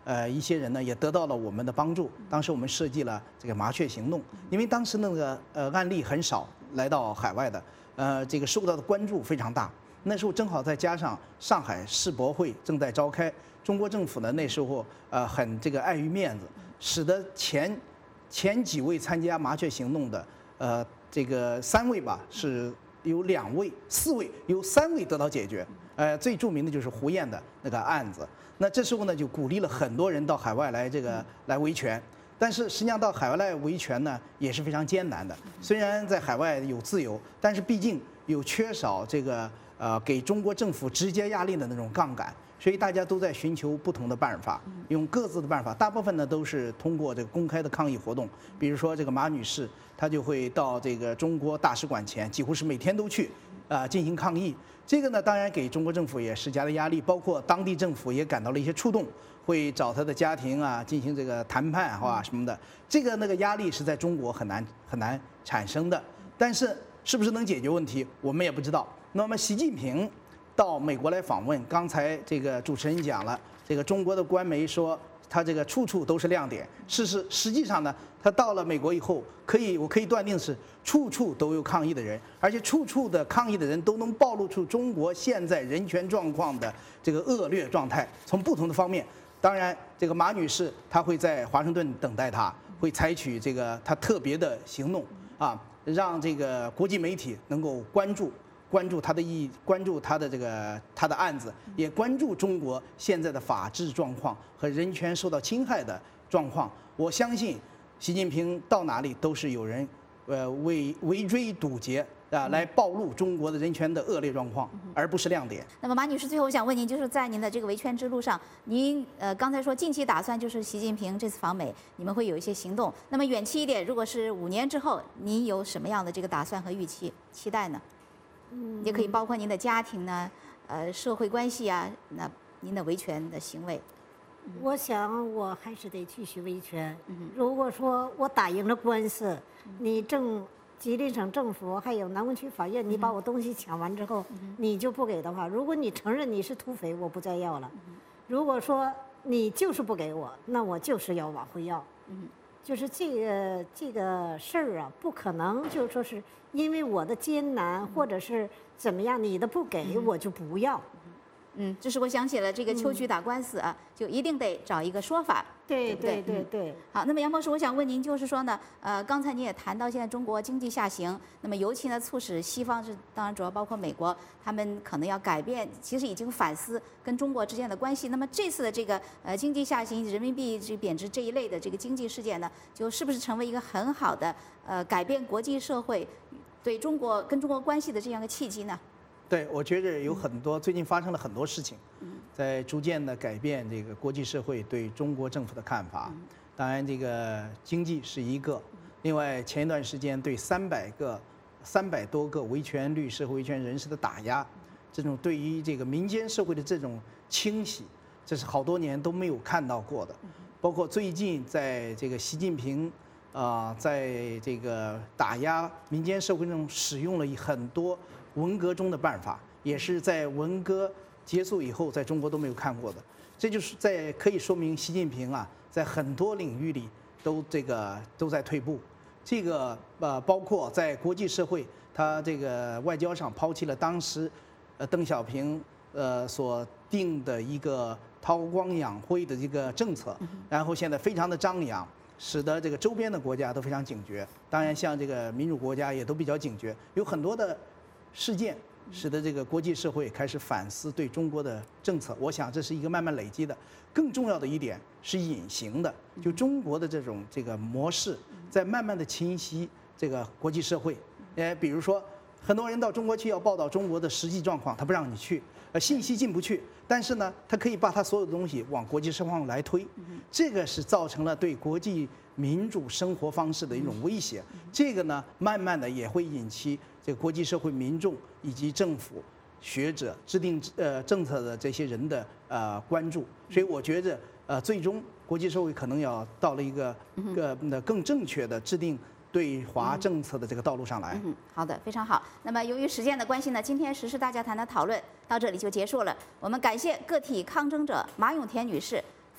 一些人呢也得到了我们的帮助。当时我们设计了这个麻雀行动，因为当时那个案例很少来到海外的，这个受到的关注非常大。那时候正好再加上上海世博会正在召开，中国政府呢那时候很这个碍于面子，使得前几位参加麻雀行动的这个3位吧，是有2位、4位，有3位得到解决。最著名的就是胡燕的那个案子。那这时候呢，就鼓励了很多人到海外来来维权。但是实际上到海外来维权呢，也是非常艰难的。虽然在海外有自由，但是毕竟有缺少这个给中国政府直接压力的那种杠杆。所以大家都在寻求不同的办法，用各自的办法。大部分呢都是通过这个公开的抗议活动，比如说这个马女士，她就会到这个中国大使馆前，几乎是每天都去进行抗议。这个呢，当然给中国政府也施加了压力，包括当地政府也感到了一些触动，会找她的家庭进行这个谈判什么的。这个那个压力是在中国很难产生的，但是是不是能解决问题，我们也不知道。那么习近平到美国来访问，刚才这个主持人讲了，这个中国的官媒说他这个处处都是亮点。实际上呢，他到了美国以后，我可以断定是处处都有抗议的人，而且处处的抗议的人都能暴露出中国现在人权状况的这个恶劣状态，从不同的方面。当然，这个马女士她会在华盛顿等待他，会采取这个她特别的行动让这个国际媒体能够关注他的他的案子，也关注中国现在的法治状况和人权受到侵害的状况。我相信，习近平到哪里都是有人围追堵截来暴露中国的人权的恶劣状况，而不是亮点。 那么马女士，最后我想问您，就是在您的这个维权之路上，您刚才说近期打算就是习近平这次访美，你们会有一些行动。那么远期一点，如果是5年之后，您有什么样的这个打算和期待呢？也可以包括您的家庭呢，社会关系那您的维权的行为。 我想我还是得继续维权。如果说我打赢了官司，你吉林省政府还有南温区法院，你把我东西抢完之后，你就不给的话，如果你承认你是土匪，我不再要了。如果说你就是不给我，那我就是要往回要。就是这个事儿不可能就说是因为我的艰难或者是怎么样，你的不给我就不要。 就是我想起了这个秋菊打官司就一定得找一个说法。 对。 好，那么杨博士，我想问您，就是说呢，刚才您也谈到现在中国经济下行，那么尤其呢促使西方当然主要包括美国，他们可能要改变，其实已经反思跟中国之间的关系。那么这次的这个经济下行、人民币贬值这一类的这个经济事件呢，就是不是成为一个很好的改变国际社会对跟中国关系的这样一个契机呢？ 对，我觉着有很多最近发生了很多事情，在逐渐的改变这个国际社会对中国政府的看法。当然，这个经济是一个，另外前一段时间对300多个维权律师和维权人士的打压，这种对于这个民间社会的这种清洗，这是好多年都没有看到过的。包括最近在这个习近平在这个打压民间社会中使用了很多文革中的办法，也是在文革结束以后在中国都没有看过的。这就是可以说明习近平在很多领域里都在退步。这个包括在国际社会，他这个外交上抛弃了当时邓小平所定的一个韬光养晦的一个政策，然后现在非常的张扬，使得这个周边的国家都非常警觉。当然，像这个民主国家也都比较警觉，有很多的事件使得这个国际社会开始反思对中国的政策。我想这是一个慢慢累积的。更重要的一点是隐形的，就中国的这个模式在慢慢的侵袭这个国际社会。比如说，很多人到中国去要报道中国的实际状况，他不让你去，信息进不去。但是呢，他可以把他所有的东西往国际社会上来推，这个是造成了对国际民主生活方式的一种威胁。这个呢，慢慢的也会引起这个国际社会民众以及政府、学者、制定政策的这些人的关注。所以我觉着最终国际社会可能要到了一个更正确的制定对华政策的这个道路上来。 好的，非常好。那么由于时间的关系呢，今天时事大家谈的讨论到这里就结束了。我们感谢个体抗争者马永田女士、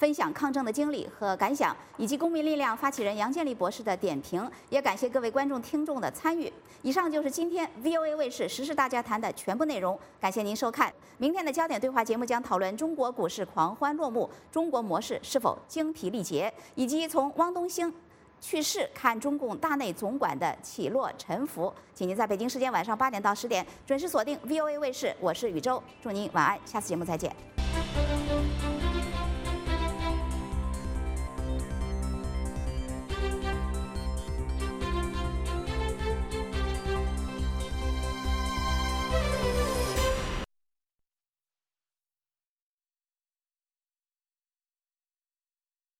分享抗争的经历和感想，以及公民力量发起人杨建立博士的点评。也感谢各位观众听众的参与。以上就是今天 VOA 卫视时事大家谈的全部内容，感谢您收看。明天的焦点对话节目将讨论中国股市狂欢落幕，中国模式是否精疲力竭，以及从汪东兴去世看中共大内总管的起落沉浮。请您在北京时间晚上8点到10点准时锁定 VOA 卫视，我是宇宙，祝您晚安，下次节目再见。